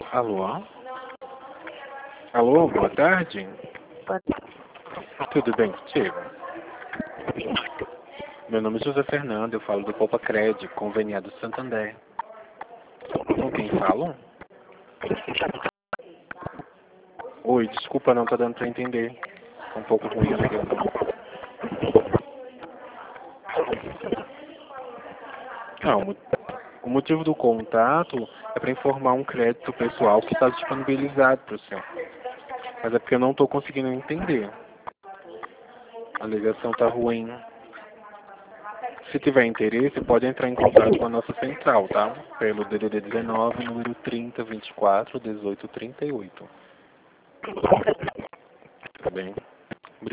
Alô? Alô, boa tarde. Boa Tudo bem contigo? Meu nome é José Fernando, eu falo do Poupa Cred, conveniado Santander. Com quem falo? Oi, desculpa, não tá dando pra entender. Tá um pouco ruim a ligação. Não, o motivo do contato é para informar um crédito pessoal que está disponibilizado para o senhor. Mas é porque eu não estou conseguindo entender. A ligação está ruim. Se tiver interesse, pode entrar em contato com a nossa central, tá? Pelo DDD 19, número 30 24 18 38. Tá bem?